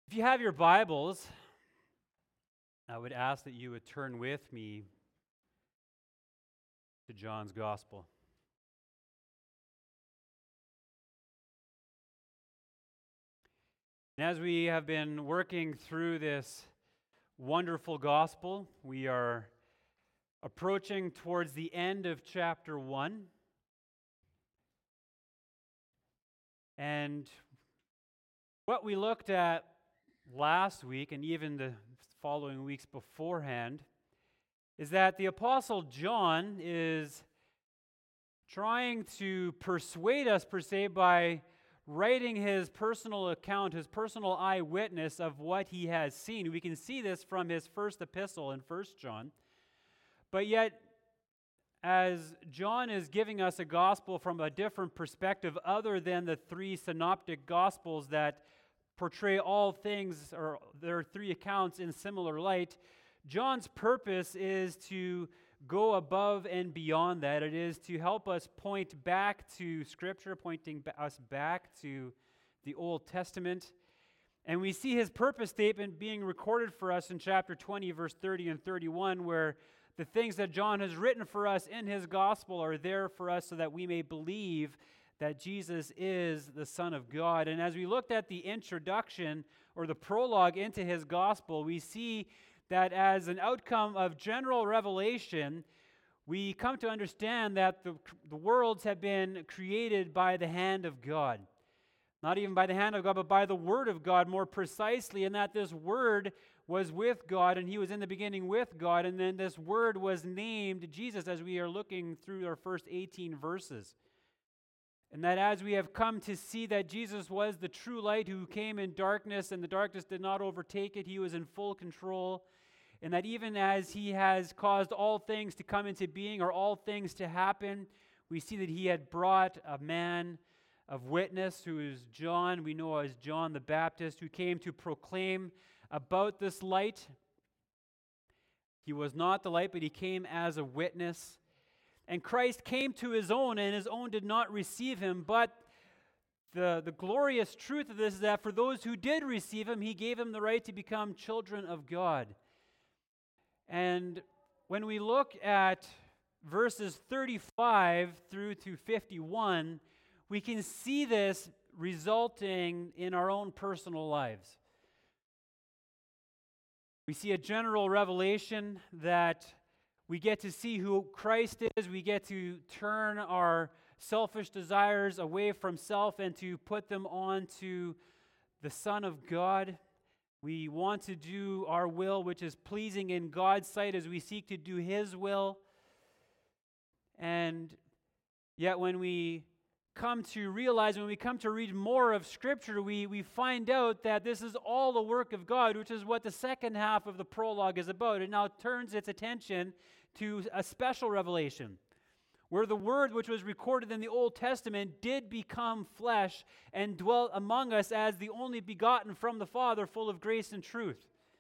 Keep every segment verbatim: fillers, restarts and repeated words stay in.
If you have your Bibles, I would ask that you would turn with me to John's Gospel. And as we have been working through this wonderful Gospel, we are approaching towards the end of chapter one. And what we looked at last week and even the following weeks beforehand is that the Apostle John is trying to persuade us, per se, by writing his personal account, his personal eyewitness of what he has seen. We can see this from his first epistle in First John. But yet, as John is giving us a gospel from a different perspective other than the three synoptic gospels that portray all things, or there are three accounts in similar light, John's purpose is to go above and beyond that. It is to help us point back to Scripture, pointing us back to the Old Testament. And we see his purpose statement being recorded for us in chapter twenty, verse thirty and thirty-one, where the things that John has written for us in his gospel are there for us so that we may believe that Jesus is the Son of God. And as we looked at the introduction or the prologue into his gospel, we see that as an outcome of general revelation, we come to understand that the, the worlds have been created by the hand of God. Not even by the hand of God, but by the Word of God more precisely, and that this Word was with God, and he was in the beginning with God, and then this Word was named Jesus as we are looking through our first eighteen verses. And that as we have come to see that Jesus was the true light who came in darkness, and the darkness did not overtake it, he was in full control, and that even as he has caused all things to come into being, or all things to happen, we see that he had brought a man of witness who is John, we know as John the Baptist, who came to proclaim about this light. He was not the light, but he came as a witness. And Christ came to his own, and his own did not receive him. But the, the glorious truth of this is that for those who did receive him, he gave them the right to become children of God. And when we look at verses thirty-five through to fifty-one, we can see this resulting in our own personal lives. We see a general revelation that we get to see who Christ is. We get to turn our selfish desires away from self and to put them on to the Son of God. We want to do our will, which is pleasing in God's sight, as we seek to do his will. And yet when we come to realize, when we come to read more of Scripture, we, we find out that this is all the work of God, which is what the second half of the prologue is about. It now turns its attention to a special revelation, where the Word which was recorded in the Old Testament did become flesh and dwelt among us as the only begotten from the Father, full of grace and truth.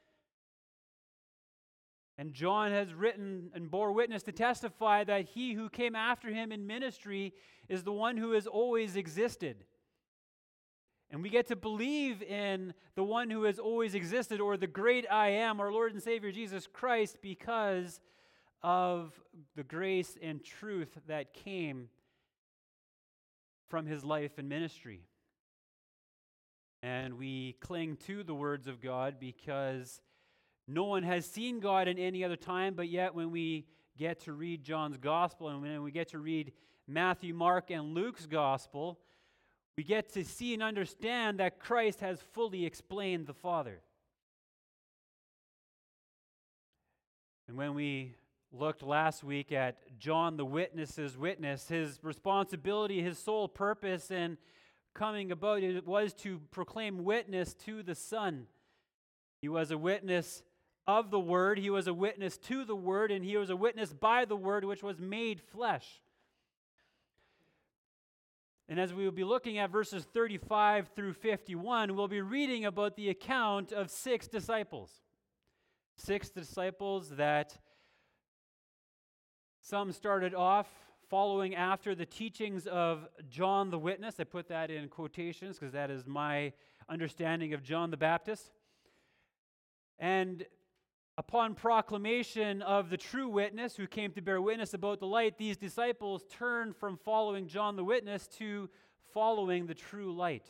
And John has written and bore witness to testify that he who came after him in ministry is the one who has always existed. And we get to believe in the one who has always existed, or the great I am, our Lord and Savior Jesus Christ, because of the grace and truth that came from his life and ministry. And we cling to the words of God because no one has seen God in any other time, but yet when we get to read John's Gospel, and when we get to read Matthew, Mark, and Luke's Gospel, we get to see and understand that Christ has fully explained the Father. And when we looked last week at John the witness's witness, his responsibility, his sole purpose in coming about it was to proclaim witness to the Son. He was a witness of the Word, he was a witness to the Word, and he was a witness by the Word which was made flesh. And as we will be looking at verses thirty-five through fifty-one, we'll be reading about the account of six disciples. Six disciples that some started off following after the teachings of John the Witness. I put that in quotations because that is my understanding of John the Baptist. And upon proclamation of the true witness who came to bear witness about the light, these disciples turned from following John the witness to following the true light.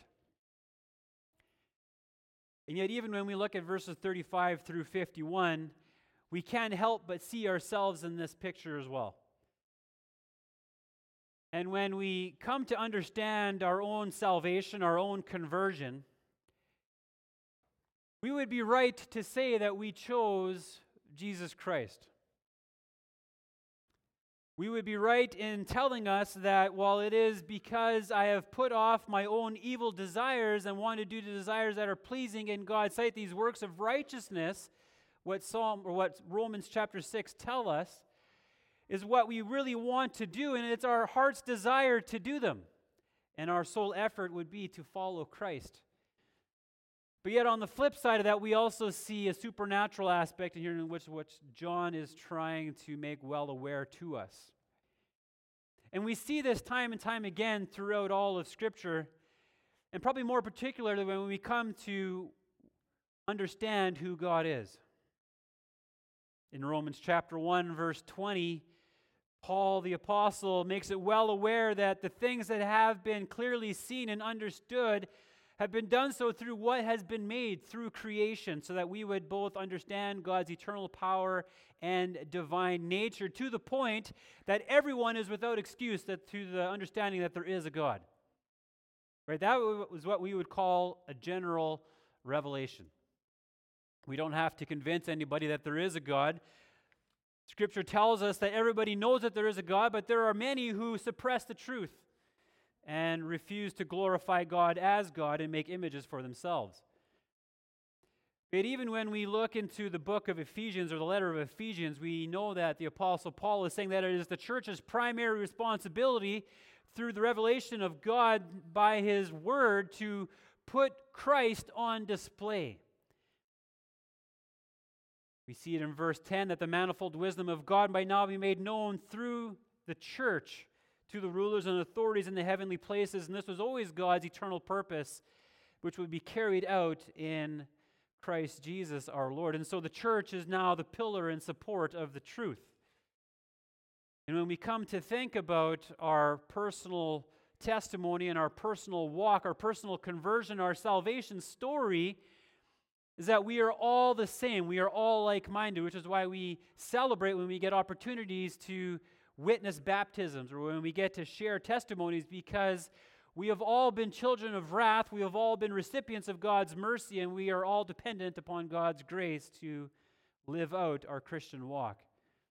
And yet, even when we look at verses thirty-five through fifty-one, we can't help but see ourselves in this picture as well. And when we come to understand our own salvation, our own conversion, we would be right to say that we chose Jesus Christ. We would be right in telling us that while it is because I have put off my own evil desires and want to do the desires that are pleasing in God's sight, these works of righteousness, what Psalm or what Romans chapter six tell us, is what we really want to do, and it's our heart's desire to do them. And our sole effort would be to follow Christ. But yet on the flip side of that, we also see a supernatural aspect here in which, which John is trying to make well aware to us. And we see this time and time again throughout all of Scripture, and probably more particularly when we come to understand who God is. In Romans chapter one, verse twenty, Paul the apostle makes it well aware that the things that have been clearly seen and understood have been done so through what has been made through creation, so that we would both understand God's eternal power and divine nature, to the point that everyone is without excuse that to the understanding that there is a God. Right? That was what we would call a general revelation. We don't have to convince anybody that there is a God. Scripture tells us that everybody knows that there is a God, but there are many who suppress the truth and refuse to glorify God as God and make images for themselves. But even when we look into the book of Ephesians, or the letter of Ephesians, we know that the Apostle Paul is saying that it is the church's primary responsibility through the revelation of God by His Word to put Christ on display. We see it in verse ten that the manifold wisdom of God might now be made known through the church to the rulers and authorities in the heavenly places, and this was always God's eternal purpose, which would be carried out in Christ Jesus our Lord. And so the church is now the pillar and support of the truth. And when we come to think about our personal testimony and our personal walk, our personal conversion, our salvation story, is that we are all the same. We are all like-minded, which is why we celebrate when we get opportunities to witness baptisms, or when we get to share testimonies, because we have all been children of wrath, we have all been recipients of God's mercy, and we are all dependent upon God's grace to live out our Christian walk.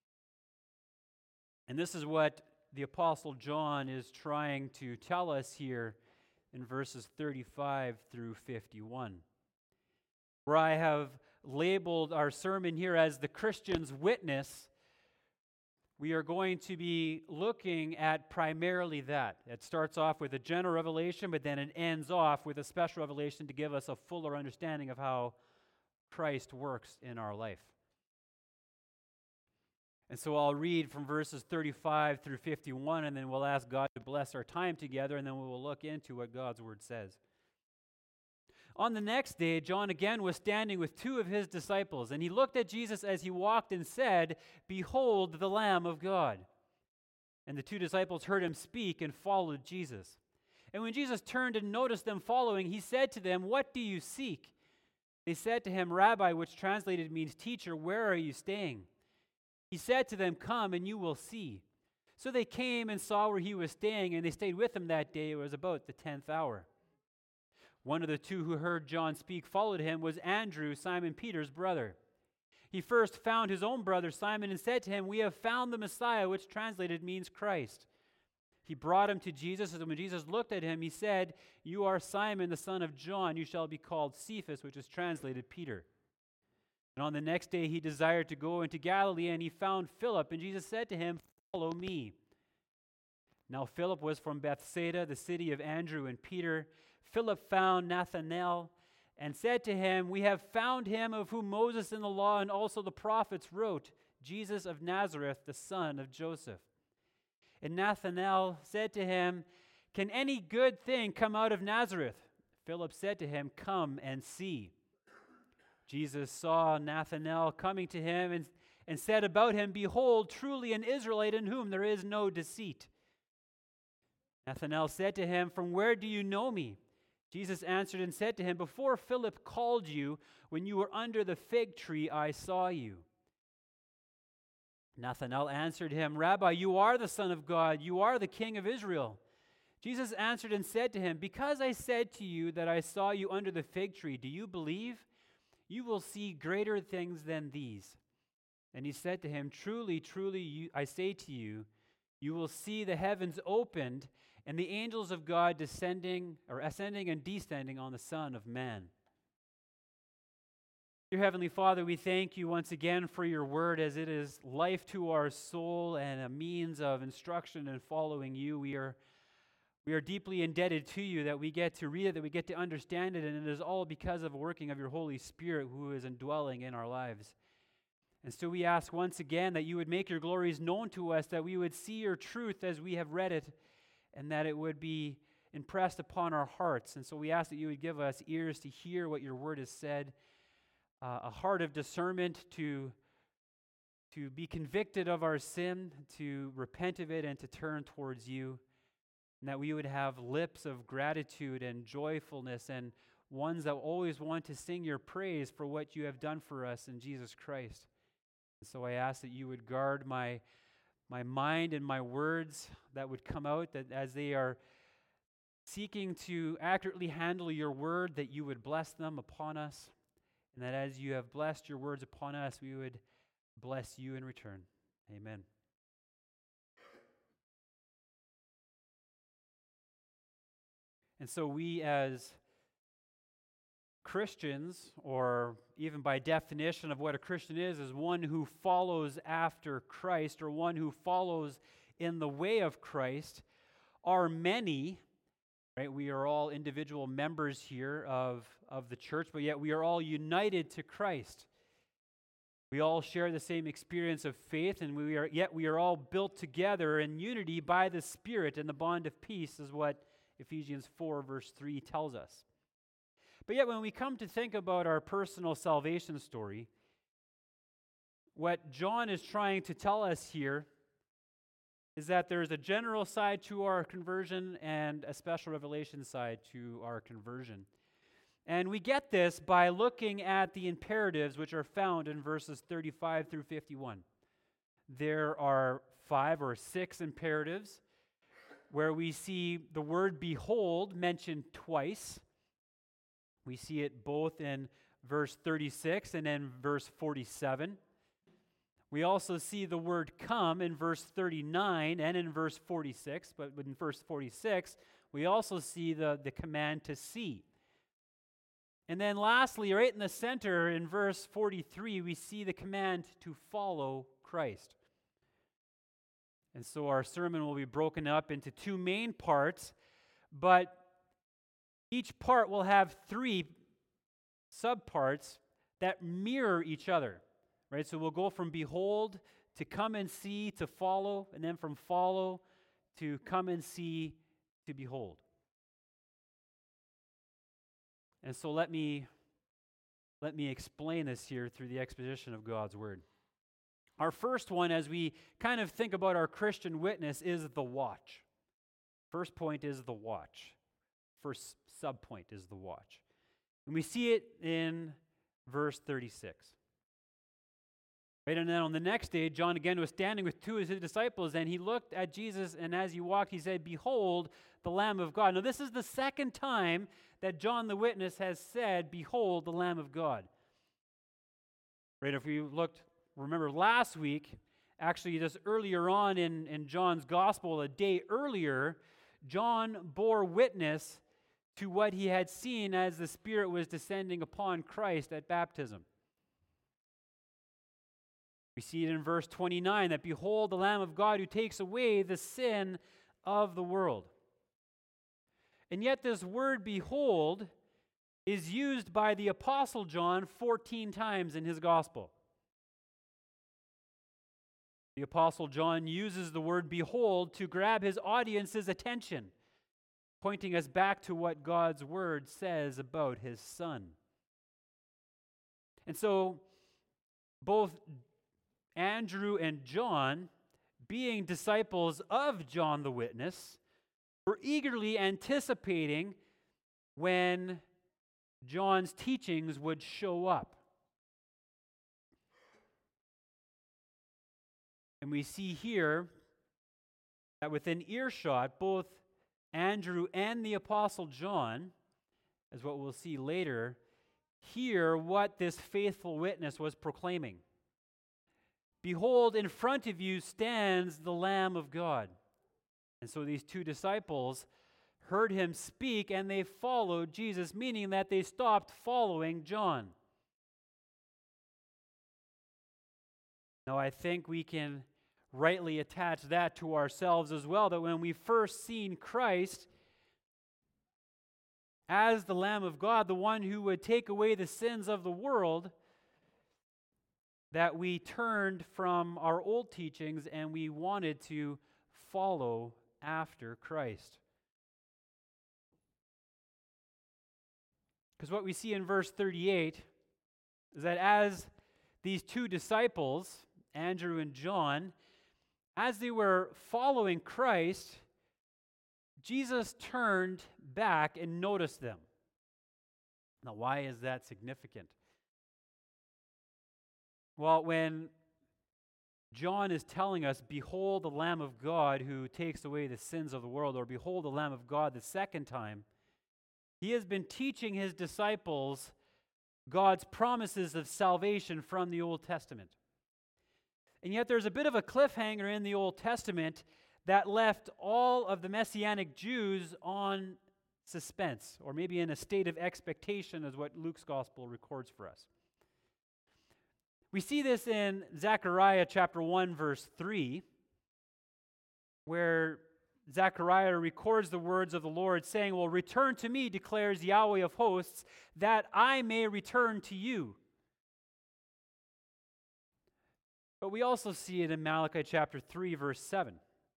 And this is what the Apostle John is trying to tell us here in verses thirty-five through fifty-one, where I have labeled our sermon here as the Christian's witness. We are going to be looking at primarily that. It starts off with a general revelation, but then it ends off with a special revelation to give us a fuller understanding of how Christ works in our life. And so I'll read from verses thirty-five through fifty-one, and then we'll ask God to bless our time together, and then we will look into what God's Word says. On the next day, John again was standing with two of his disciples, and he looked at Jesus as he walked and said, "Behold the Lamb of God." And the two disciples heard him speak and followed Jesus. And when Jesus turned and noticed them following, he said to them, "What do you seek?" They said to him, "Rabbi," which translated means teacher, "where are you staying?" He said to them, "Come and you will see." So they came and saw where he was staying, and they stayed with him that day. It was about the tenth hour. One of the two who heard John speak followed him was Andrew, Simon Peter's brother. He first found his own brother Simon and said to him, "We have found the Messiah," which translated means Christ. He brought him to Jesus, and when Jesus looked at him, he said, "You are Simon, the son of John. You shall be called Cephas," which is translated Peter. And on the next day he desired to go into Galilee, and he found Philip, and Jesus said to him, "Follow me." Now Philip was from Bethsaida, the city of Andrew and Peter. Philip found Nathanael and said to him, "We have found him of whom Moses in the law and also the prophets wrote, Jesus of Nazareth, the son of Joseph." And Nathanael said to him, "Can any good thing come out of Nazareth?" Philip said to him, "Come and see." Jesus saw Nathanael coming to him and, and said about him, "Behold, truly an Israelite in whom there is no deceit." Nathanael said to him, "From where do you know me?" Jesus answered and said to him, "Before Philip called you, when you were under the fig tree, I saw you." Nathanael answered him, "Rabbi, you are the Son of God. You are the King of Israel." Jesus answered and said to him, "Because I said to you that I saw you under the fig tree, do you believe? You will see greater things than these." And he said to him, "Truly, truly, you, I say to you, you will see the heavens opened and the angels of God descending or ascending and descending on the Son of Man." Dear Heavenly Father, we thank you once again for your word, as it is life to our soul and a means of instruction and following you. We are We are deeply indebted to you that we get to read it, that we get to understand it, and it is all because of the working of your Holy Spirit who is indwelling in our lives. And so we ask once again that you would make your glories known to us, that we would see your truth as we have read it, and that it would be impressed upon our hearts. And so we ask that you would give us ears to hear what your word has said, uh, a heart of discernment to, to be convicted of our sin, to repent of it, and to turn towards you. And that we would have lips of gratitude and joyfulness, and ones that always want to sing your praise for what you have done for us in Jesus Christ. And so I ask that you would guard my, my mind and my words that would come out, that as they are seeking to accurately handle your word, that you would bless them upon us, and that as you have blessed your words upon us, we would bless you in return. Amen. And so we as Christians, or even by definition of what a Christian is, is one who follows after Christ, or one who follows in the way of Christ, are many, right? We are all individual members here of, of the church, but yet we are all united to Christ. We all share the same experience of faith, and we are yet we are all built together in unity by the Spirit, and the bond of peace is what Ephesians four verse three tells us. But yet when we come to think about our personal salvation story, what John is trying to tell us here is that there's a general side to our conversion and a special revelation side to our conversion. And we get this by looking at the imperatives which are found in verses thirty-five through fifty-one. There are five or six imperatives where we see the word behold mentioned twice. We see it both in verse thirty-six and in verse forty-seven. We also see the word come in verse thirty-nine and in verse forty-six, but in verse forty-six, we also see the, the command to see. And then lastly, right in the center in verse forty-three, we see the command to follow Christ. And so our sermon will be broken up into two main parts, but each part will have three subparts that mirror each other, right? So we'll go from behold to come and see to follow, and then from follow to come and see to behold. And so let me let me explain this here through the exposition of God's word. Our first one, as we kind of think about our Christian witness, is the watch. First point is the watch. First subpoint is the watch. And we see it in verse thirty-six. Right, and then on the next day, John again was standing with two of his disciples, and he looked at Jesus, and as he walked, he said, "Behold, the Lamb of God." Now, this is the second time that John the witness has said, "Behold, the Lamb of God." Right, if you looked, remember last week, actually just earlier on in, in John's gospel, a day earlier, John bore witness to what he had seen as the Spirit was descending upon Christ at baptism. We see it in verse twenty-nine, that behold the Lamb of God who takes away the sin of the world. And yet this word behold is used by the Apostle John fourteen times in his gospel. The Apostle John uses the word behold to grab his audience's attention, pointing us back to what God's word says about his Son. And so both Andrew and John, being disciples of John the Witness, were eagerly anticipating when John's teachings would show up. And we see here that within earshot, both Andrew and the Apostle John, as what we'll see later, hear what this faithful witness was proclaiming. Behold, in front of you stands the Lamb of God. And so these two disciples heard him speak and they followed Jesus, meaning that they stopped following John. Now, I think we can rightly attach that to ourselves as well, that when we first seen Christ as the Lamb of God, the one who would take away the sins of the world, that we turned from our old teachings and we wanted to follow after Christ. Because what we see in verse thirty-eight is that as these two disciples, Andrew and John, as they were following Christ, Jesus turned back and noticed them. Now, why is that significant? Well, when John is telling us, behold the Lamb of God who takes away the sins of the world, or behold the Lamb of God the second time, he has been teaching his disciples God's promises of salvation from the Old Testament. And yet there's a bit of a cliffhanger in the Old Testament that left all of the Messianic Jews on suspense, or maybe in a state of expectation, is what Luke's gospel records for us. We see this in Zechariah chapter one, verse three, where Zechariah records the words of the Lord, saying, well, return to me, declares Yahweh of hosts, that I may return to you. But we also see it in Malachi chapter three, verse seven.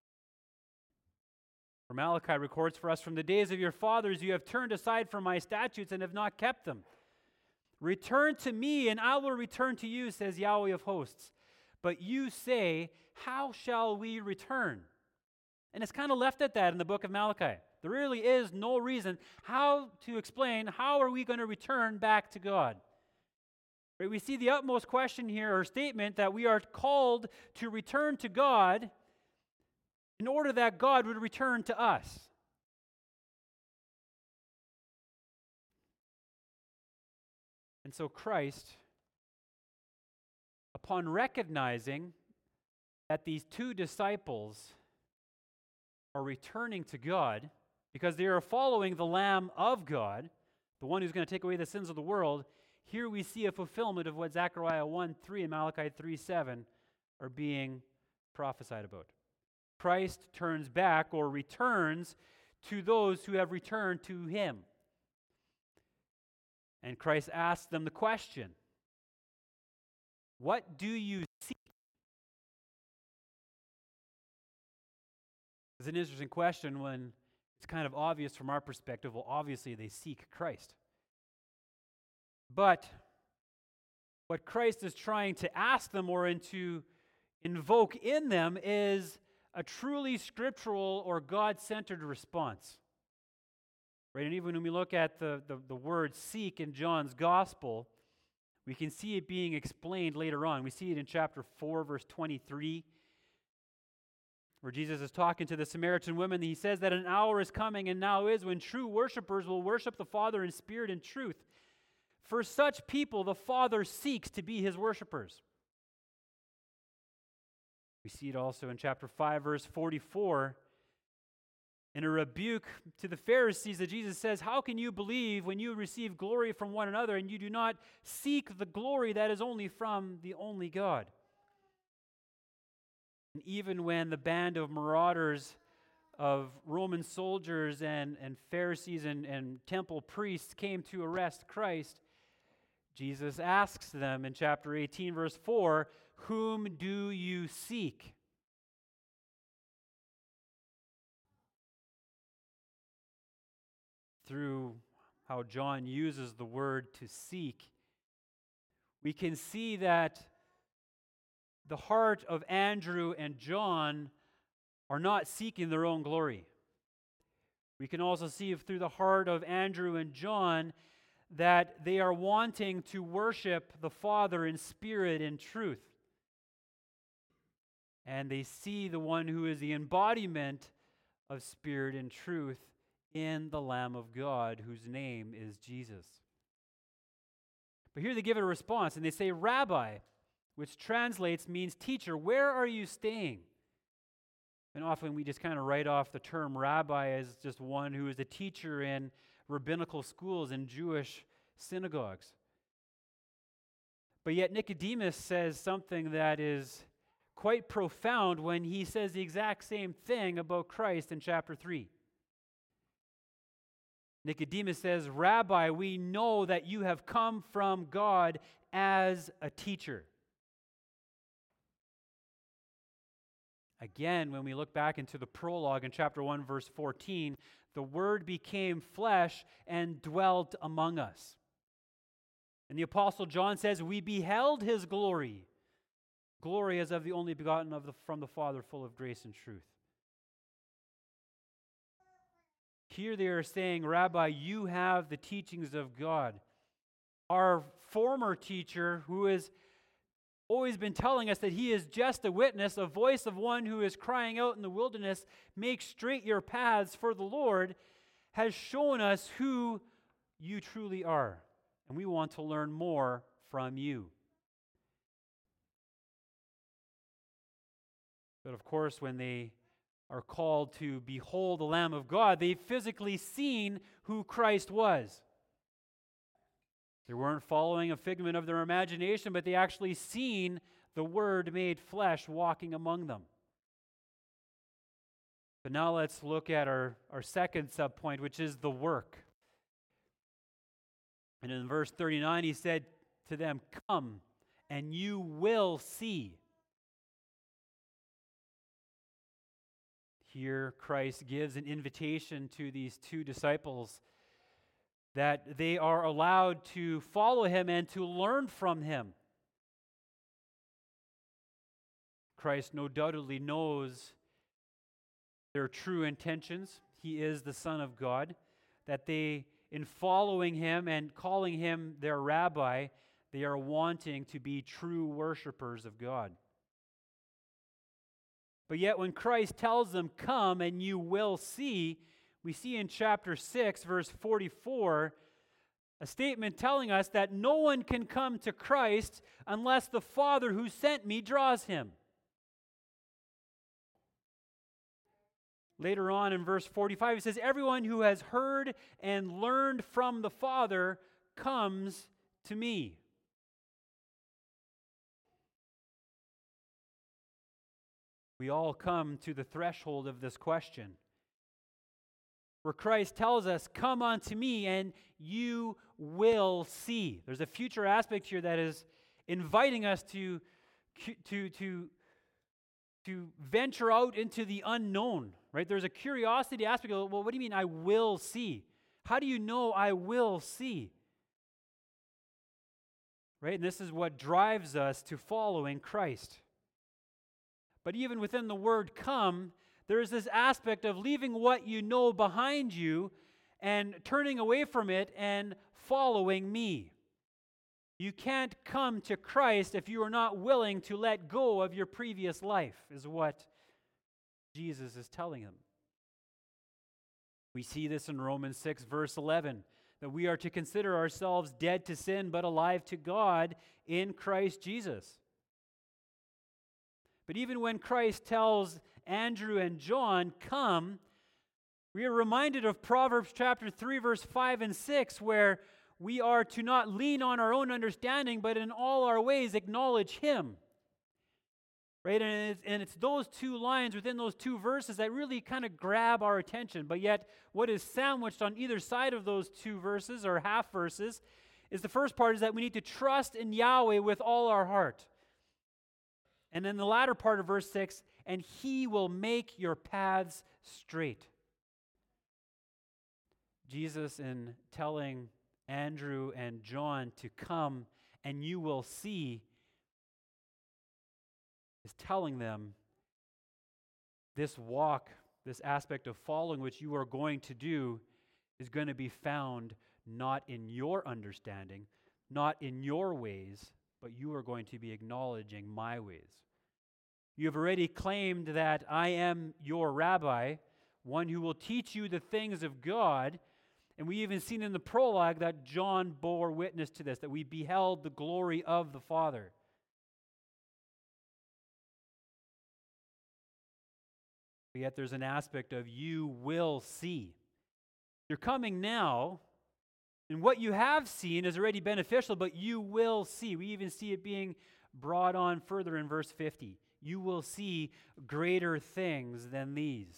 For Malachi records for us, from the days of your fathers you have turned aside from my statutes and have not kept them. Return to me, and I will return to you, says Yahweh of hosts. But you say, how shall we return? And it's kind of left at that in the book of Malachi. There really is no reason how to explain how are we going to return back to God. Right? We see the utmost question here, or statement, that we are called to return to God in order that God would return to us. And so Christ, upon recognizing that these two disciples are returning to God because they are following the Lamb of God, the one who's going to take away the sins of the world, here we see a fulfillment of what Zechariah one three and Malachi three seven are being prophesied about. Christ turns back, or returns, to those who have returned to him. And Christ asks them the question, what do you seek? It's an interesting question when it's kind of obvious from our perspective. Well, obviously they seek Christ. But what Christ is trying to ask them, or to invoke in them, is a truly scriptural or God-centered response. Right? And even when we look at the, the, the word seek in John's gospel, we can see it being explained later on. We see it in chapter four, verse twenty-three, where Jesus is talking to the Samaritan woman. He says that an hour is coming, and now is, when true worshipers will worship the Father in spirit and truth. For such people, the Father seeks to be his worshipers. We see it also in chapter five, verse forty-four, in a rebuke to the Pharisees, that Jesus says, how can you believe when you receive glory from one another and you do not seek the glory that is only from the only God? And even when the band of marauders of Roman soldiers and, and Pharisees and, and temple priests came to arrest Christ, Jesus asks them in chapter eighteen, verse four, whom do you seek? Through how John uses the word to seek, we can see that the heart of Andrew and John are not seeking their own glory. We can also see through the heart of Andrew and John that they are wanting to worship the Father in spirit and truth. And they see the one who is the embodiment of spirit and truth in the Lamb of God, whose name is Jesus. But here they give it a response, and they say, Rabbi, which translates means teacher, where are you staying? And often we just kind of write off the term rabbi as just one who is a teacher in rabbinical schools and Jewish synagogues. But yet Nicodemus says something that is quite profound when he says the exact same thing about Christ in chapter three. Nicodemus says, Rabbi, we know that you have come from God as a teacher. Again, when we look back into the prologue in chapter one, verse fourteen, the Word became flesh and dwelt among us. And the Apostle John says, we beheld his glory. Glory as of the only begotten of the, from the Father, full of grace and truth. Here they are saying, Rabbi, you have the teachings of God. Our former teacher, who has always been telling us that he is just a witness, a voice of one who is crying out in the wilderness, make straight your paths for the Lord, has shown us who you truly are. And we want to learn more from you. But of course, when they are called to behold the Lamb of God, they've physically seen who Christ was. They weren't following a figment of their imagination, but they actually seen the Word made flesh walking among them. But now let's look at our, our second subpoint, which is the work. And in verse thirty-nine, he said to them, come, and you will see. Here, Christ gives an invitation to these two disciples that they are allowed to follow him and to learn from him. Christ no doubtedly knows their true intentions. He is the Son of God. That they, in following him and calling him their rabbi, they are wanting to be true worshipers of God. But yet when Christ tells them, come and you will see, we see in chapter six, verse forty-four, a statement telling us that no one can come to Christ unless the Father who sent me draws him. Later on in verse forty-five, it says, everyone who has heard and learned from the Father comes to me. We all come to the threshold of this question, where Christ tells us, come unto me and you will see. There's a future aspect here that is inviting us to, to, to, to venture out into the unknown, right? There's a curiosity aspect of, well, what do you mean I will see? How do you know I will see? Right? And this is what drives us to following Christ. But even within the word come, there's this aspect of leaving what you know behind you and turning away from it and following me. You can't come to Christ if you are not willing to let go of your previous life, is what Jesus is telling them. We see this in Romans six, verse eleven, that we are to consider ourselves dead to sin but alive to God in Christ Jesus. But even when Christ tells Andrew and John, come, we are reminded of Proverbs chapter three, verse five and six, where we are to not lean on our own understanding, but in all our ways acknowledge him. Right? And it's, and it's those two lines within those two verses that really kind of grab our attention. But yet, what is sandwiched on either side of those two verses, or half verses, is the first part is that we need to trust in Yahweh with all our heart. And then the latter part of verse six, and he will make your paths straight. Jesus, in telling Andrew and John to come and you will see, is telling them this walk, this aspect of following which you are going to do is going to be found not in your understanding, not in your ways, but you are going to be acknowledging my ways. You have already claimed that I am your rabbi, one who will teach you the things of God. And we even seen in the prologue that John bore witness to this, that we beheld the glory of the Father. But yet there's an aspect of you will see. You're coming now, and what you have seen is already beneficial, but you will see. We even see it being brought on further in verse fifty. You will see greater things than these.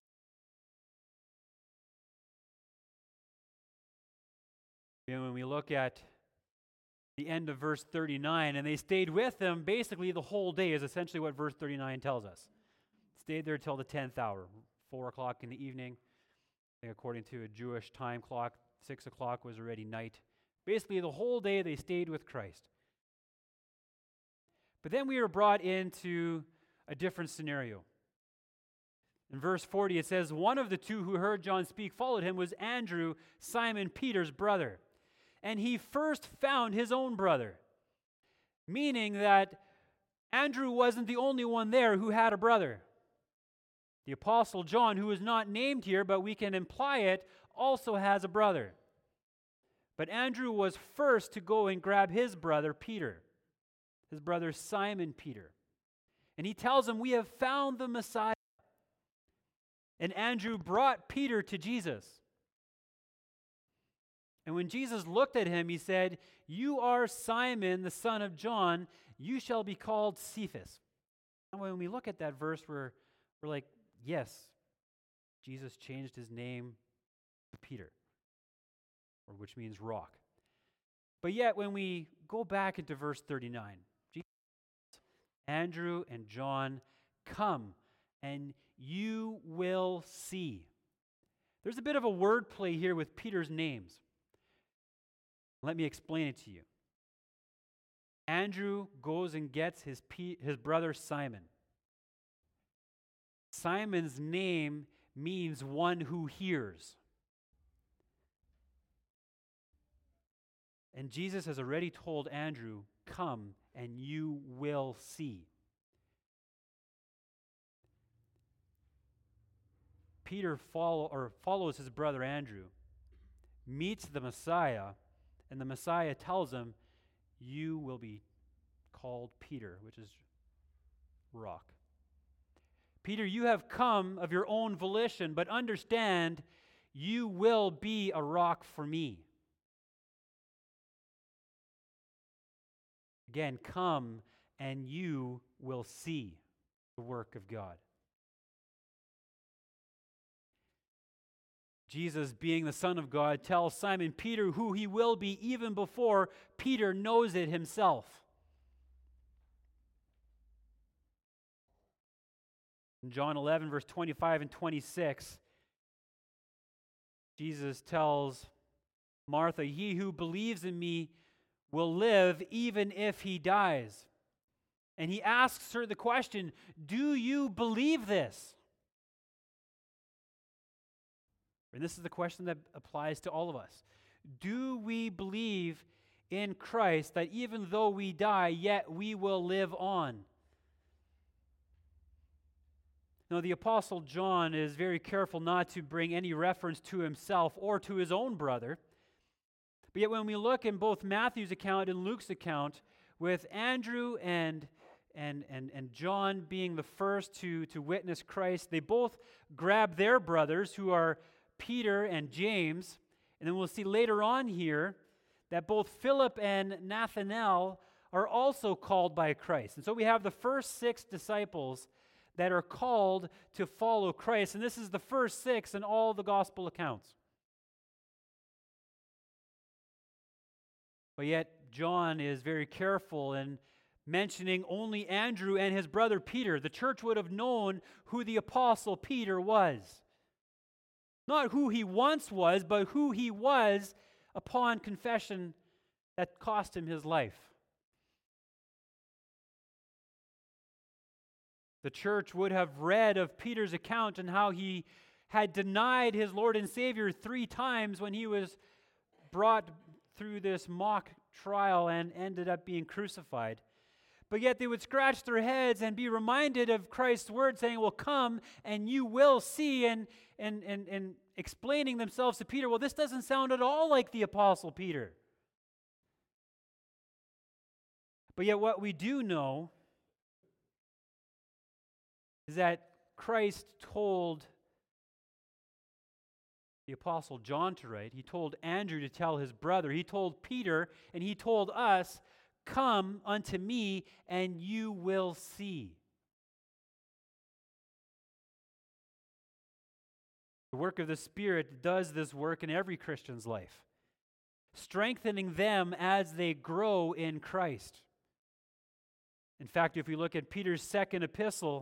And when we look at the end of verse thirty-nine, and they stayed with them basically the whole day, is essentially what verse thirty-nine tells us. Stayed there till the tenth hour, four o'clock in the evening. I think according to a Jewish time clock, six o'clock was already night. Basically the whole day they stayed with Christ. But then we were brought into a different scenario. In verse forty it says, one of the two who heard John speak followed him was Andrew, Simon Peter's brother. And he first found his own brother. Meaning that Andrew wasn't the only one there who had a brother. The Apostle John, who is not named here, but we can imply it, also has a brother. But Andrew was first to go and grab his brother Peter, his brother Simon Peter. And he tells him, we have found the Messiah. And Andrew brought Peter to Jesus. And when Jesus looked at him, he said, you are Simon, the son of John. You shall be called Cephas. And when we look at that verse, we're, we're like, yes, Jesus changed his name to Peter, or which means rock. But yet, when we go back into verse thirty-nine, Jesus, Andrew and John, come, and you will see. There's a bit of a word play here with Peter's names. Let me explain it to you. Andrew goes and gets his, P- his brother Simon. Simon's name means one who hears. And Jesus has already told Andrew, come and you will see. Peter follow, or follows his brother Andrew, meets the Messiah, and the Messiah tells him, you will be called Peter, which is rock. Peter, you have come of your own volition, but understand, you will be a rock for me. Again, come and you will see the work of God. Jesus, being the Son of God, tells Simon Peter who he will be even before Peter knows it himself. In John eleven, verse twenty-five and twenty-six, Jesus tells Martha, he who believes in me will live even if he dies. And he asks her the question, do you believe this? And this is the question that applies to all of us. Do we believe in Christ that even though we die, yet we will live on? Now, the Apostle John is very careful not to bring any reference to himself or to his own brother. But yet when we look in both Matthew's account and Luke's account, with Andrew and, and, and, and John being the first to, to witness Christ, they both grab their brothers, who are Peter and James. And then we'll see later on here that both Philip and Nathanael are also called by Christ. And so we have the first six disciples that are called to follow Christ. And this is the first six in all the gospel accounts. But yet John is very careful in mentioning only Andrew and his brother Peter. The church would have known who the apostle Peter was. Not who he once was, but who he was upon confession that cost him his life. The church would have read of Peter's account and how he had denied his Lord and Savior three times when he was brought through this mock trial and ended up being crucified. But yet they would scratch their heads and be reminded of Christ's word saying, well, come and you will see, and, and, and, and explaining themselves to Peter, well, this doesn't sound at all like the Apostle Peter. But yet what we do know is that Christ told the Apostle John to write. He told Andrew to tell his brother. He told Peter, and he told us, come unto me and you will see. The work of the Spirit does this work in every Christian's life, strengthening them as they grow in Christ. In fact, if we look at Peter's second epistle,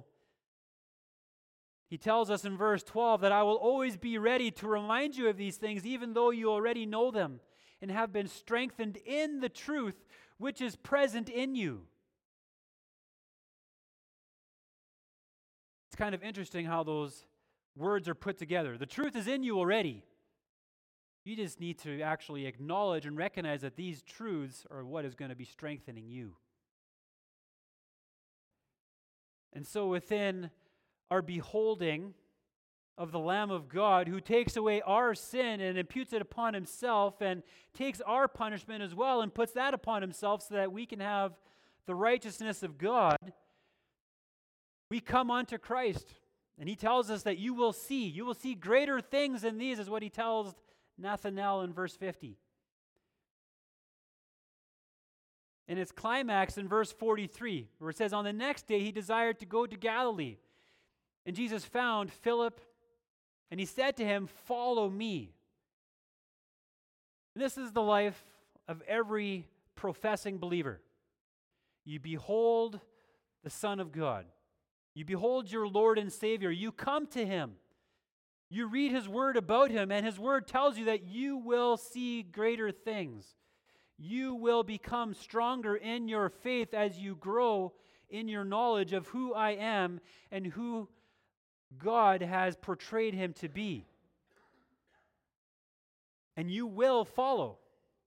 he tells us in verse twelve that I will always be ready to remind you of these things, even though you already know them and have been strengthened in the truth which is present in you. It's kind of interesting how those words are put together. The truth is in you already. You just need to actually acknowledge and recognize that these truths are what is going to be strengthening you. And so within our beholding of the Lamb of God, who takes away our sin and imputes it upon himself and takes our punishment as well and puts that upon himself so that we can have the righteousness of God, we come unto Christ. And he tells us that you will see, you will see greater things than these, is what he tells Nathanael in verse fifty. And its climax in verse forty-three, where it says, on the next day he desired to go to Galilee. And Jesus found Philip, and he said to him, follow me. And this is the life of every professing believer. You behold the Son of God. You behold your Lord and Savior. You come to him. You read his word about him, and his word tells you that you will see greater things. You will become stronger in your faith as you grow in your knowledge of who I am and who God has portrayed him to be. And you will follow.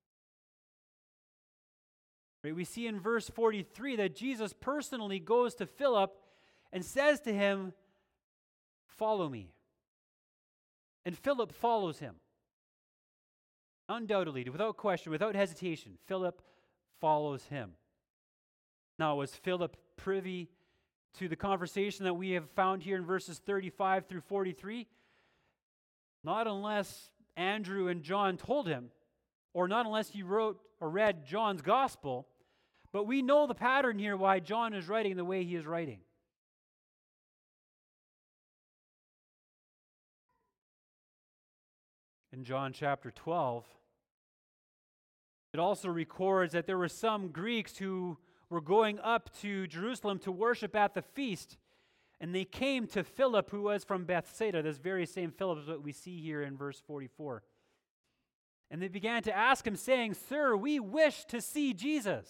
Right? We see in verse forty-three that Jesus personally goes to Philip and says to him, follow me. And Philip follows him. Undoubtedly, without question, without hesitation, Philip follows him. Now, was Philip privy to the conversation that we have found here in verses thirty-five through forty-three? Not unless Andrew and John told him, or not unless he wrote or read John's gospel, but we know the pattern here why John is writing the way he is writing. In John chapter twelve, it also records that there were some Greeks who were going up to Jerusalem to worship at the feast, and they came to Philip, who was from Bethsaida. This very same Philip is what we see here in verse forty-four. And they began to ask him, saying, Sir, we wish to see Jesus.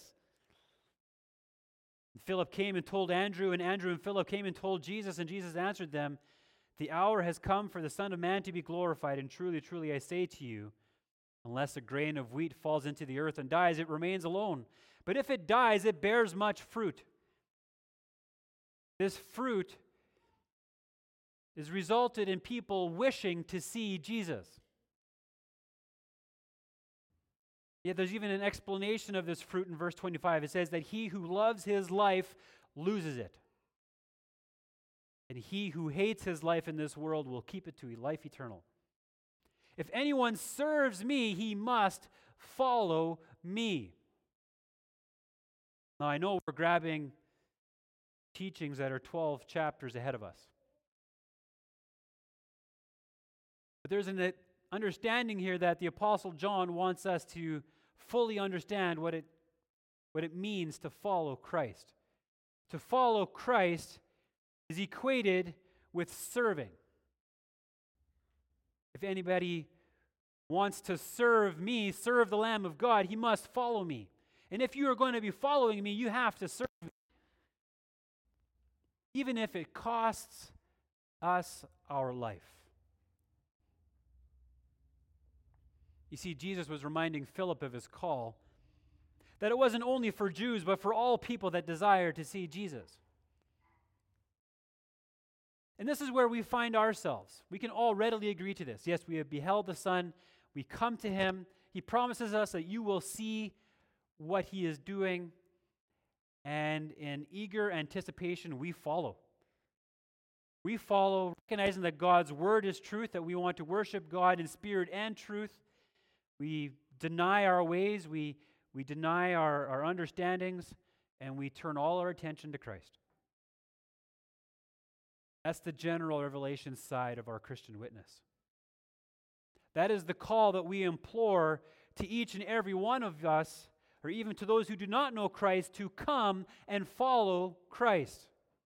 And Philip came and told Andrew, and Andrew and Philip came and told Jesus, and Jesus answered them, The hour has come for the Son of Man to be glorified, and truly, truly, I say to you, unless a grain of wheat falls into the earth and dies, it remains alone. But if it dies, it bears much fruit. This fruit is resulted in people wishing to see Jesus. Yet there's even an explanation of this fruit in verse twenty-five. It says that he who loves his life loses it. And he who hates his life in this world will keep it to life eternal. If anyone serves me, he must follow me. Now, I know we're grabbing teachings that are twelve chapters ahead of us. But there's an understanding here that the Apostle John wants us to fully understand what it, what it means to follow Christ. To follow Christ is equated with serving. If anybody wants to serve me, serve the Lamb of God, he must follow me. And if you are going to be following me, you have to serve me. Even if it costs us our life. You see, Jesus was reminding Philip of his call, that it wasn't only for Jews, but for all people that desire to see Jesus. And this is where we find ourselves. We can all readily agree to this. Yes, we have beheld the Son. We come to him. He promises us that you will see what he is doing. And in eager anticipation, we follow. We follow, recognizing that God's word is truth, that we want to worship God in spirit and truth. We deny our ways, we, we deny our, our understandings, and we turn all our attention to Christ. That's the general revelation side of our Christian witness. That is the call that we implore to each and every one of us, or even to those who do not know Christ, to come and follow Christ.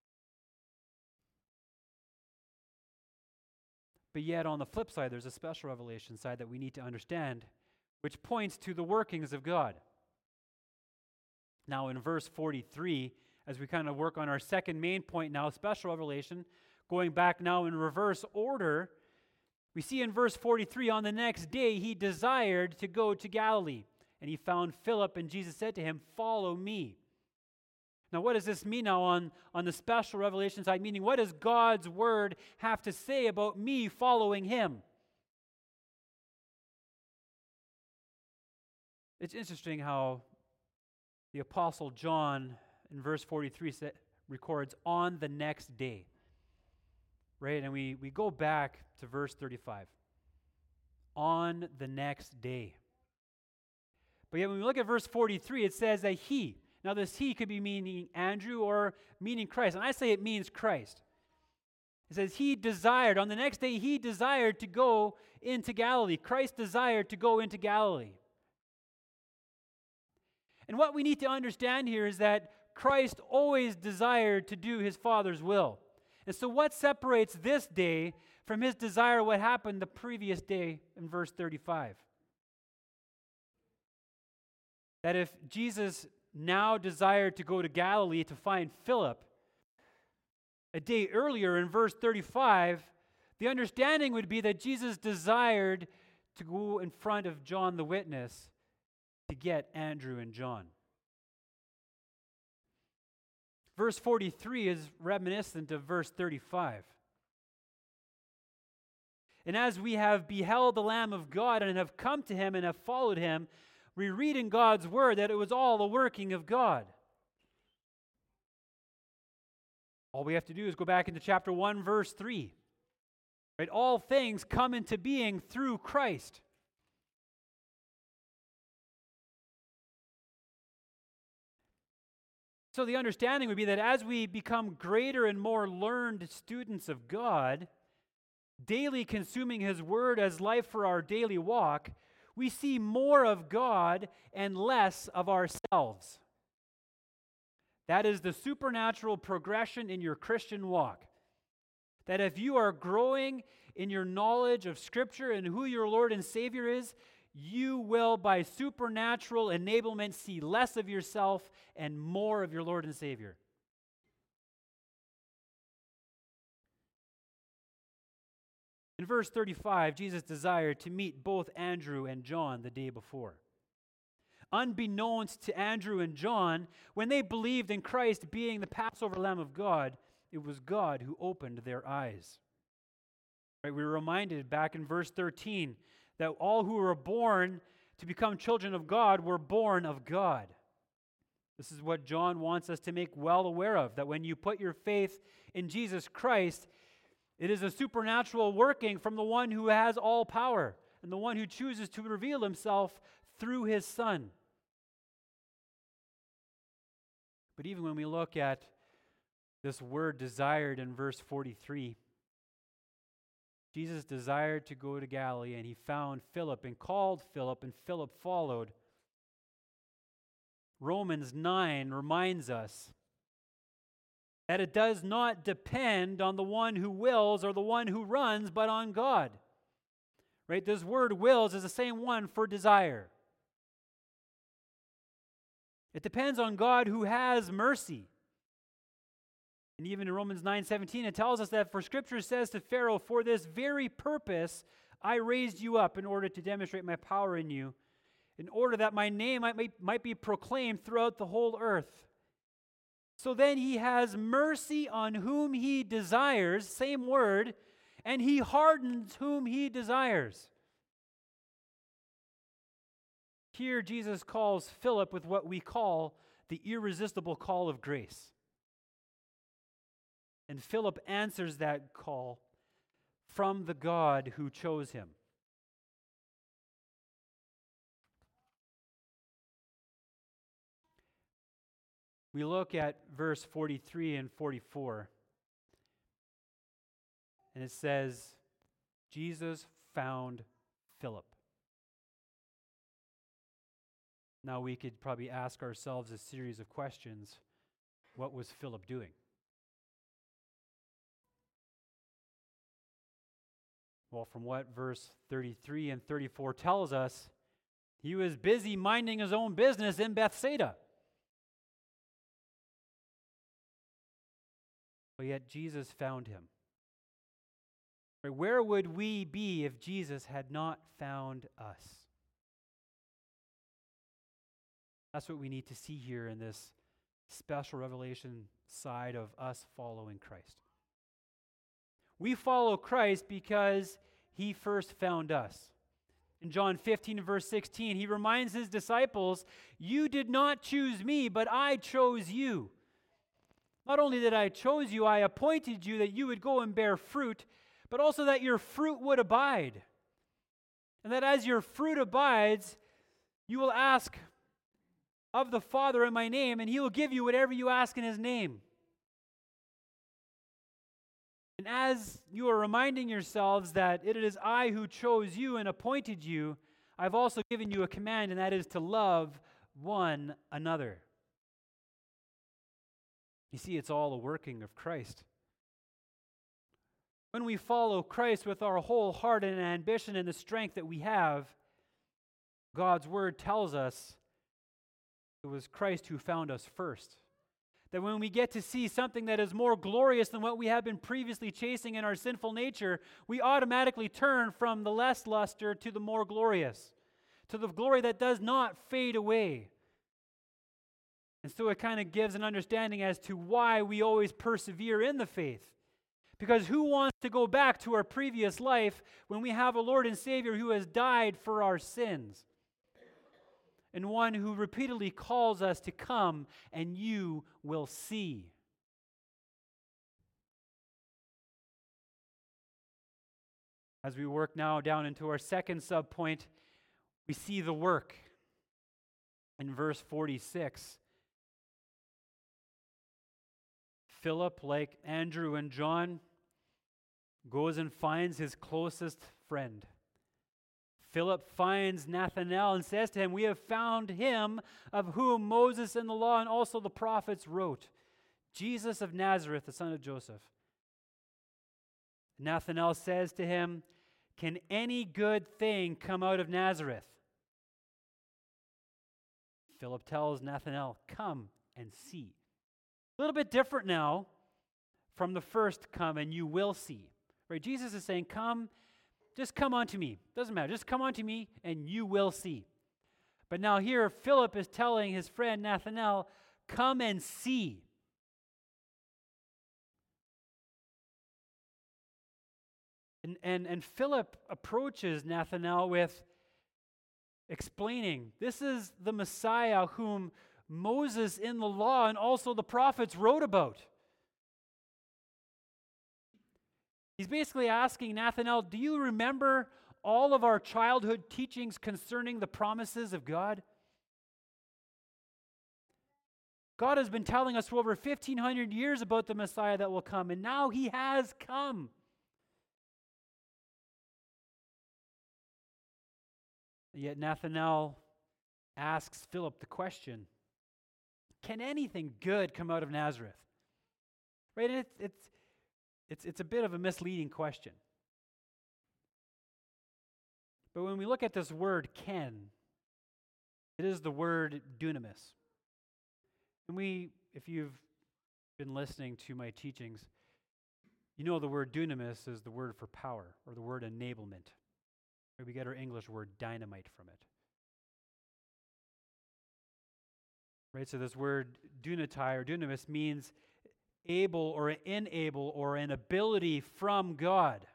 But yet, on the flip side, there's a special revelation side that we need to understand, which points to the workings of God. Now, in verse forty-three, as we kind of work on our second main point now, special revelation, going back now in reverse order, we see in verse forty-three, on the next day he desired to go to Galilee, and he found Philip, and Jesus said to him, "Follow me." Now, what does this mean now on, on the special revelation side? Meaning, what does God's word have to say about me following him? It's interesting how the Apostle John, in verse forty-three, sa- records, "on the next day." Right? And we, we go back to verse thirty-five. On the next day. But yet when we look at verse forty-three, it says that he, now this he could be meaning Andrew or meaning Christ. And I say it means Christ. It says he desired, on the next day he desired to go into Galilee. Christ desired to go into Galilee. And what we need to understand here is that Christ always desired to do his Father's will. And so what separates this day from his desire, what happened the previous day in verse thirty-five? That if Jesus now desired to go to Galilee to find Philip, a day earlier in verse thirty-five, the understanding would be that Jesus desired to go in front of John the witness to get Andrew and John. Verse forty-three is reminiscent of verse thirty-five. And as we have beheld the Lamb of God and have come to him and have followed him, we read in God's word that it was all the working of God. All we have to do is go back into chapter one, verse three. Right? All things come into being through Christ. So the understanding would be that as we become greater and more learned students of God, daily consuming his word as life for our daily walk, we see more of God and less of ourselves. That is the supernatural progression in your Christian walk. That if you are growing in your knowledge of Scripture and who your Lord and Savior is, you will, by supernatural enablement, see less of yourself and more of your Lord and Savior. In verse thirty-five, Jesus desired to meet both Andrew and John the day before. Unbeknownst to Andrew and John, when they believed in Christ being the Passover Lamb of God, it was God who opened their eyes. Right, we were reminded back in verse thirteen that all who were born to become children of God were born of God. This is what John wants us to make well aware of, that when you put your faith in Jesus Christ, it is a supernatural working from the one who has all power and the one who chooses to reveal himself through his Son. But even when we look at this word desired in verse forty-three, Jesus desired to go to Galilee, and he found Philip and called Philip, and Philip followed. Romans nine reminds us that it does not depend on the one who wills or the one who runs, but on God. Right? This word wills is the same one for desire. It depends on God who has mercy. And even in Romans nine seventeen, it tells us that, for Scripture says to Pharaoh, "For this very purpose I raised you up, in order to demonstrate my power in you, in order that my name might, might be proclaimed throughout the whole earth." So then he has mercy on whom he desires, same word, and he hardens whom he desires. Here Jesus calls Philip with what we call the irresistible call of grace. And Philip answers that call from the God who chose him. We look at verse forty-three and forty-four, and it says, Jesus found Philip. Now we could probably ask ourselves a series of questions. What was Philip doing? Well, from what verse thirty-three and thirty-four tells us, he was busy minding his own business in Bethsaida. But yet Jesus found him. Where would we be if Jesus had not found us? That's what we need to see here in this special revelation side of us following Christ. We follow Christ because he first found us. In John fifteen, verse sixteen, he reminds his disciples, "You did not choose me, but I chose you. Not only did I chose you, I appointed you that you would go and bear fruit, but also that your fruit would abide. And that as your fruit abides, you will ask of the Father in my name, and he will give you whatever you ask in his name." And as you are reminding yourselves that it is I who chose you and appointed you, I've also given you a command, and that is to love one another. You see, it's all a working of Christ. When we follow Christ with our whole heart and ambition and the strength that we have, God's word tells us it was Christ who found us first. That when we get to see something that is more glorious than what we have been previously chasing in our sinful nature, we automatically turn from the less luster to the more glorious, to the glory that does not fade away. And so it kind of gives an understanding as to why we always persevere in the faith. Because who wants to go back to our previous life when we have a Lord and Savior who has died for our sins? And one who repeatedly calls us to come and you will see. As we work now down into our second subpoint, we see the work in verse forty-six. Philip, like Andrew and John, goes and finds his closest friend. Philip finds Nathanael and says to him, "We have found him of whom Moses and the law and also the prophets wrote, Jesus of Nazareth, the son of Joseph." Nathanael says to him, "Can any good thing come out of Nazareth?" Philip tells Nathanael, "Come and see." A little bit different now from the first "come and you will see." Right? Jesus is saying, "Come, just come unto me." Doesn't matter. Just come unto me and you will see. But now here Philip is telling his friend Nathanael, "Come and see." And, and, and Philip approaches Nathanael with explaining, this is the Messiah whom Moses in the law and also the prophets wrote about. He's basically asking Nathanael, do you remember all of our childhood teachings concerning the promises of God? God has been telling us for over fifteen hundred years about the Messiah that will come, and now he has come. Yet Nathanael asks Philip the question, can anything good come out of Nazareth? Right? And it's, it's, it's, it's a bit of a misleading question. But when we look at this word "can," it is the word dunamis. And we, if you've been listening to my teachings, you know the word dunamis is the word for power, or the word enablement. We get our English word dynamite from it. Right, so this word dunatai or dunamis means able or enable or an ability from God.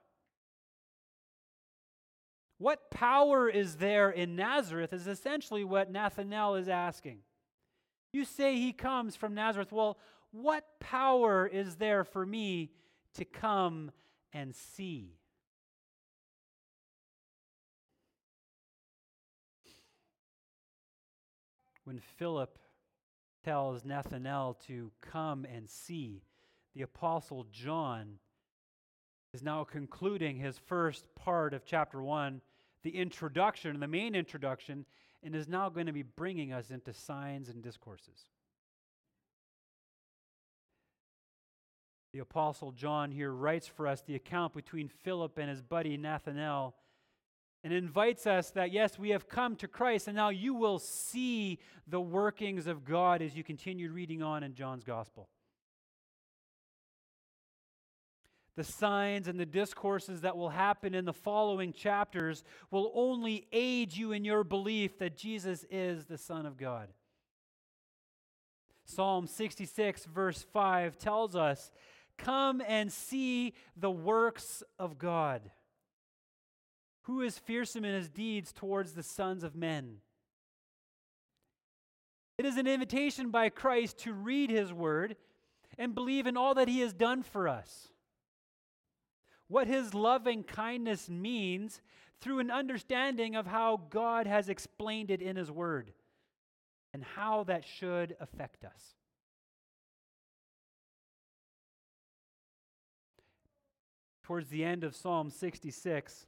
What power is there in Nazareth is essentially what Nathanael is asking. You say he comes from Nazareth. Well, what power is there for me to come and see? When Philip tells Nathanael to come and see, the Apostle John is now concluding his first part of chapter one, the introduction, the main introduction, and is now going to be bringing us into signs and discourses. The Apostle John here writes for us the account between Philip and his buddy Nathanael, and invites us that, yes, we have come to Christ, and now you will see the workings of God as you continue reading on in John's Gospel. The signs and the discourses that will happen in the following chapters will only aid you in your belief that Jesus is the Son of God. Psalm sixty-six, verse five tells us, "Come and see the works of God. Who is fearsome in his deeds towards the sons of men?" It is an invitation by Christ to read his word and believe in all that he has done for us. What his loving kindness means through an understanding of how God has explained it in his word and how that should affect us. Towards the end of Psalm sixty-six,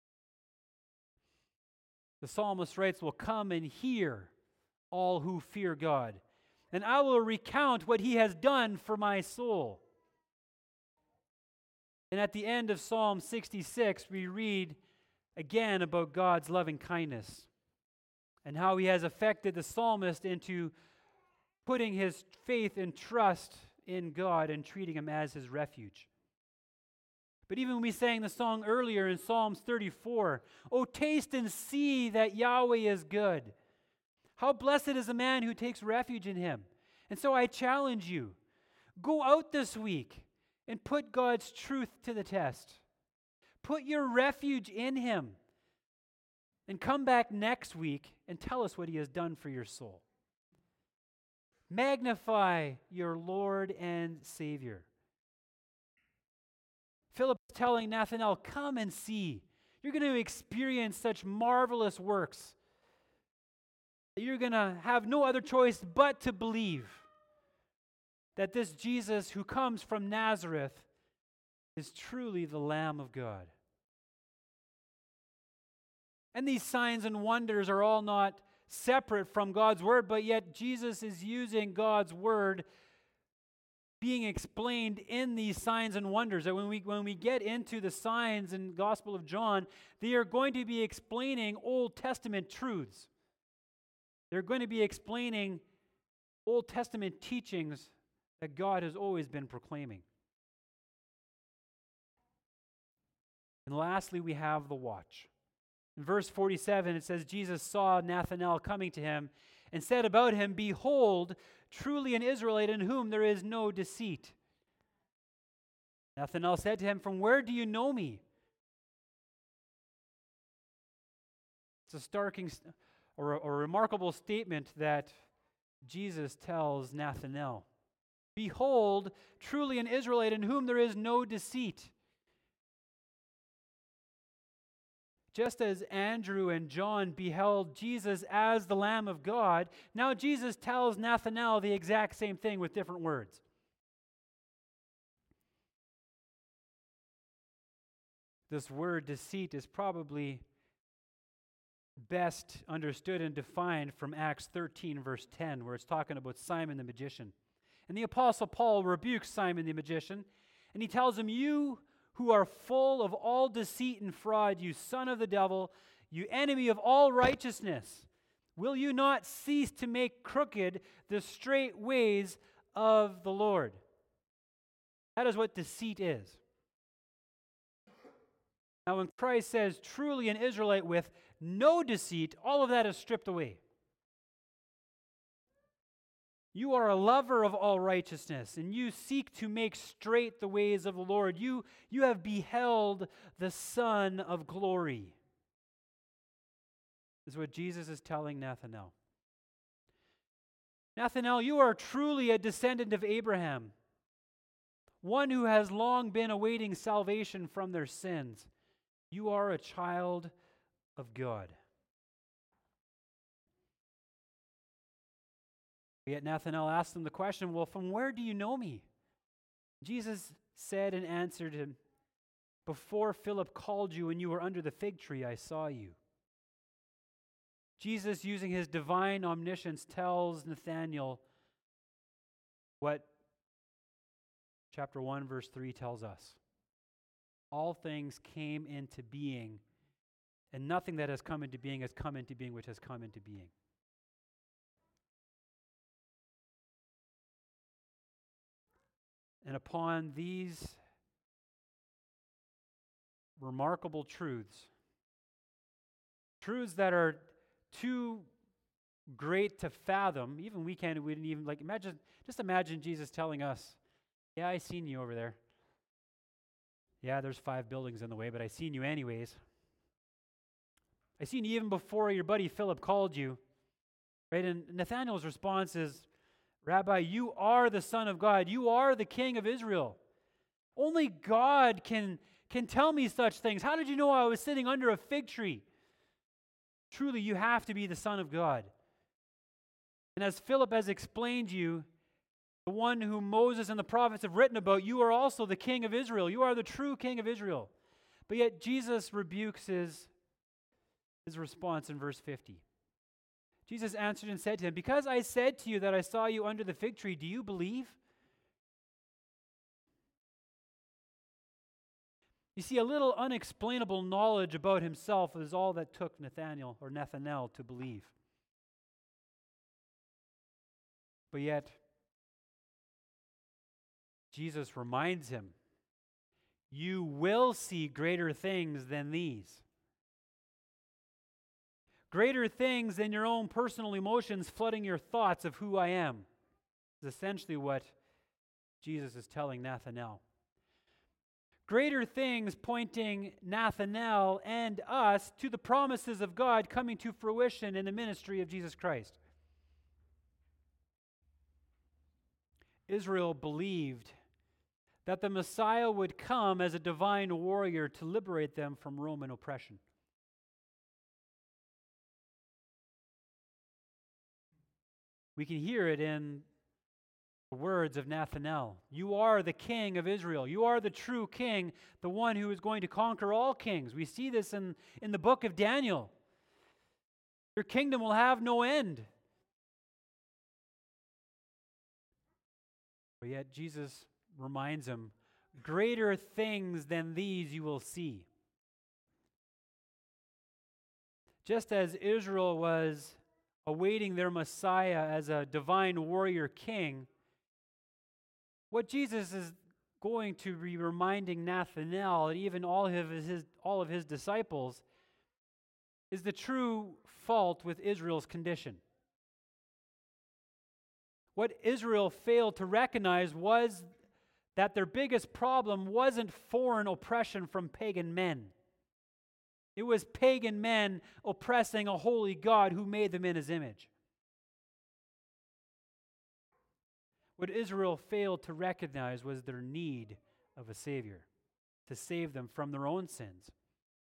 the psalmist writes, "Will come and hear all who fear God, and I will recount what he has done for my soul." And at the end of Psalm sixty-six, we read again about God's loving kindness and how he has affected the psalmist into putting his faith and trust in God and treating him as his refuge. But even when we sang the song earlier in Psalms thirty-four, "Oh, taste and see that Yahweh is good. How blessed is the man who takes refuge in him." And so I challenge you, go out this week and put God's truth to the test. Put your refuge in him. And come back next week and tell us what he has done for your soul. Magnify your Lord and Savior. Philip is telling Nathanael, come and see. You're going to experience such marvelous works that you're going to have no other choice but to believe that this Jesus who comes from Nazareth is truly the Lamb of God. And these signs and wonders are all not separate from God's word, but yet Jesus is using God's word being explained in these signs and wonders. That when we when we get into the signs in Gospel of John, they are going to be explaining Old Testament truths. They're going to be explaining Old Testament teachings that God has always been proclaiming. And lastly, we have the watch. In verse forty-seven, it says, Jesus saw Nathanael coming to him and said about him, "Behold, truly an Israelite in whom there is no deceit." Nathanael said to him, "From where do you know me?" It's a starking or a, or a remarkable statement that Jesus tells Nathanael. Behold, truly an Israelite in whom there is no deceit. Just as Andrew and John beheld Jesus as the Lamb of God, now Jesus tells Nathanael the exact same thing with different words. This word deceit is probably best understood and defined from Acts thirteen, verse ten, where it's talking about Simon the magician. And the Apostle Paul rebukes Simon the magician, and he tells him, "You who are full of all deceit and fraud, you son of the devil, you enemy of all righteousness, will you not cease to make crooked the straight ways of the Lord? That is what deceit is. Now, when Christ says, truly an Israelite with no deceit, all of that is stripped away. You are a lover of all righteousness, and you seek to make straight the ways of the Lord. You, you have beheld the Son of glory. This is what Jesus is telling Nathanael. Nathanael, you are truly a descendant of Abraham, one who has long been awaiting salvation from their sins. You are a child of God. Yet Nathanael asked him the question, well, from where do you know me? Jesus said and answered him, before Philip called you and you were under the fig tree, I saw you. Jesus, using his divine omniscience, tells Nathanael what chapter one, verse three tells us. All things came into being, and nothing that has come into being has come into being which has come into being. And upon these remarkable truths, truths that are too great to fathom, even we can't, we didn't even, like, imagine, just imagine Jesus telling us, yeah, I seen you over there. Yeah, there's five buildings in the way, but I seen you anyways. I seen you even before your buddy Philip called you. Right? And Nathanael's response is, Rabbi, you are the Son of God. You are the King of Israel. Only God can, can tell me such things. How did you know I was sitting under a fig tree? Truly, you have to be the Son of God. And as Philip has explained to you, the one whom Moses and the prophets have written about, you are also the King of Israel. You are the true King of Israel. But yet Jesus rebukes his, his response in verse fifty. Jesus answered and said to him, because I said to you that I saw you under the fig tree, do you believe? You see, a little unexplainable knowledge about himself is all that took Nathanael or Nathanael to believe. But yet, Jesus reminds him, you will see greater things than these. Greater things than your own personal emotions flooding your thoughts of who I am, is essentially what Jesus is telling Nathanael. Greater things pointing Nathanael and us to the promises of God coming to fruition in the ministry of Jesus Christ. Israel believed that the Messiah would come as a divine warrior to liberate them from Roman oppression. We can hear it in the words of Nathanael. You are the King of Israel. You are the true King, the one who is going to conquer all kings. We see this in, in the book of Daniel. Your kingdom will have no end. But yet Jesus reminds him, greater things than these you will see. Just as Israel was awaiting their Messiah as a divine warrior king, what Jesus is going to be reminding Nathanael and even all of his, all of his disciples is the true fault with Israel's condition. What Israel failed to recognize was that their biggest problem wasn't foreign oppression from pagan men. It was pagan men oppressing a holy God who made them in his image. What Israel failed to recognize was their need of a Savior to save them from their own sins.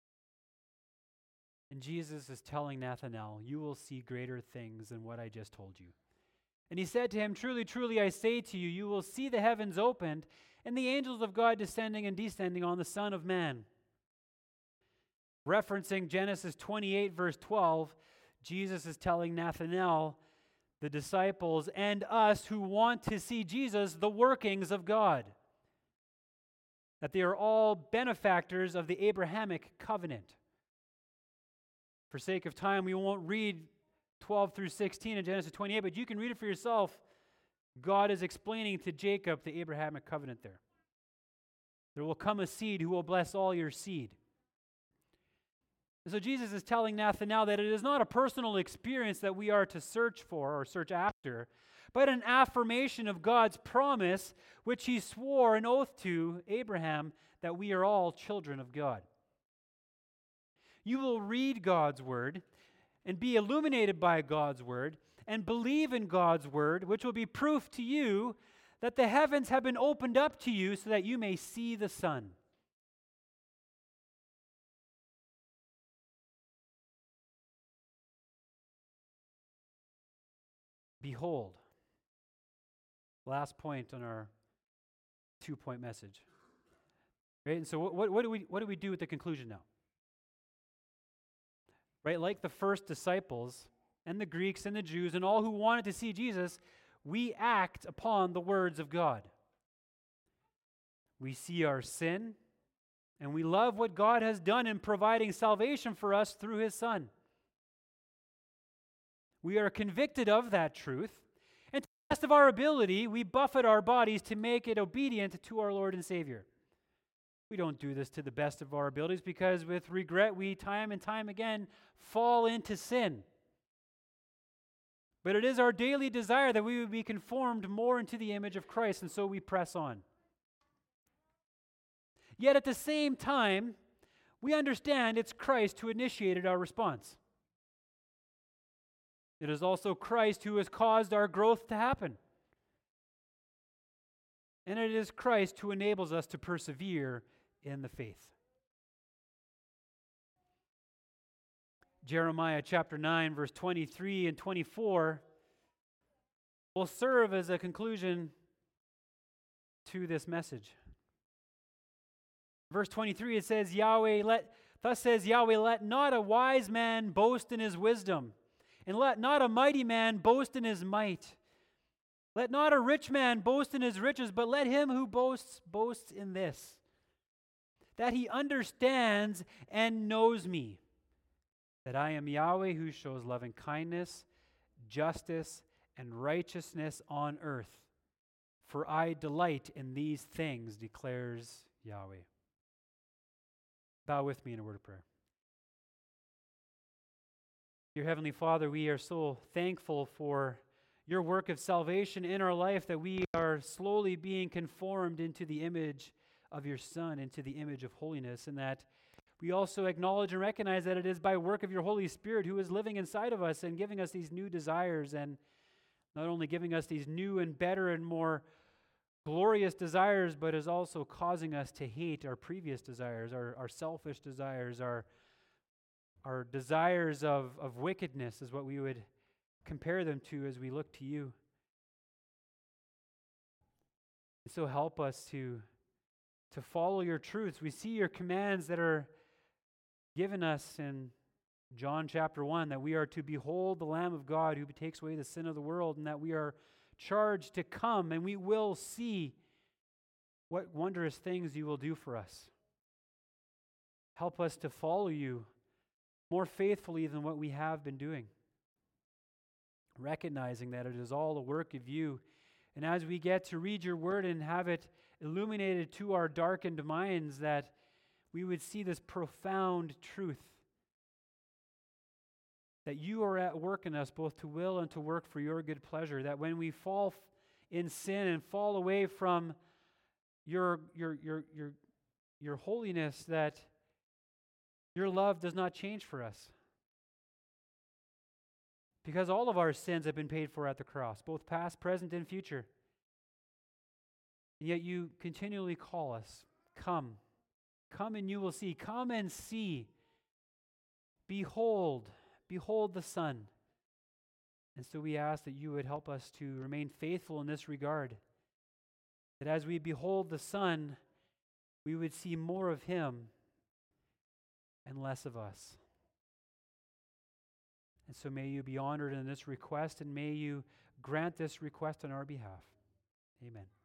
And Jesus is telling Nathanael, you will see greater things than what I just told you. And he said to him, truly, truly, I say to you, you will see the heavens opened and the angels of God descending and descending on the Son of Man. Referencing Genesis twenty-eight, verse twelve, Jesus is telling Nathanael, the disciples, and us who want to see Jesus, the workings of God. That they are all benefactors of the Abrahamic covenant. For sake of time, we won't read twelve through sixteen in Genesis twenty-eight, but you can read it for yourself. God is explaining to Jacob the Abrahamic covenant there. There will come a seed who will bless all your seed. And so Jesus is telling Nathanael that it is not a personal experience that we are to search for or search after, but an affirmation of God's promise, which he swore an oath to Abraham, that we are all children of God. You will read God's word and be illuminated by God's word and believe in God's word, which will be proof to you that the heavens have been opened up to you so that you may see the Son. Behold. Last point on our two-point message. Right? And so what, what, what do we what do we do with the conclusion now? Right? Like the first disciples and the Greeks and the Jews and all who wanted to see Jesus, we act upon the words of God. We see our sin, and we love what God has done in providing salvation for us through his Son. We are convicted of that truth, and to the best of our ability, we buffet our bodies to make it obedient to our Lord and Savior. We don't do this to the best of our abilities because with regret we time and time again fall into sin. But it is our daily desire that we would be conformed more into the image of Christ, and so we press on. Yet at the same time, we understand it's Christ who initiated our response. It is also Christ who has caused our growth to happen. And it is Christ who enables us to persevere in the faith. Jeremiah chapter nine, verse twenty-three and twenty-four will serve as a conclusion to this message. Verse twenty-three, it says, Yahweh, let, thus says Yahweh, let not a wise man boast in his wisdom, and let not a mighty man boast in his might. Let not a rich man boast in his riches, but let him who boasts, boast in this, that he understands and knows me, that I am Yahweh who shows loving kindness, justice, and righteousness on earth. For I delight in these things, declares Yahweh. Bow with me in a word of prayer. Dear Heavenly Father, we are so thankful for your work of salvation in our life, that we are slowly being conformed into the image of your Son, into the image of holiness, and that we also acknowledge and recognize that it is by work of your Holy Spirit who is living inside of us and giving us these new desires, and not only giving us these new and better and more glorious desires, but is also causing us to hate our previous desires, our, our selfish desires, our, our desires of, of wickedness is what we would compare them to as we look to you. And so help us to, to follow your truths. We see your commands that are given us in John chapter one, that we are to behold the Lamb of God who takes away the sin of the world, and that we are charged to come, and we will see what wondrous things you will do for us. Help us to follow you more faithfully than what we have been doing, recognizing that it is all a work of you. And as we get to read your word and have it illuminated to our darkened minds, that we would see this profound truth, that you are at work in us both to will and to work for your good pleasure, that when we fall in sin and fall away from your, your, your, your, your holiness, that your love does not change for us. Because all of our sins have been paid for at the cross, both past, present, and future. And yet you continually call us, come, come and you will see, come and see, behold, behold the Son. And so we ask that you would help us to remain faithful in this regard, that as we behold the Son, we would see more of him and less of us. And so may you be honored in this request, and may you grant this request on our behalf. Amen.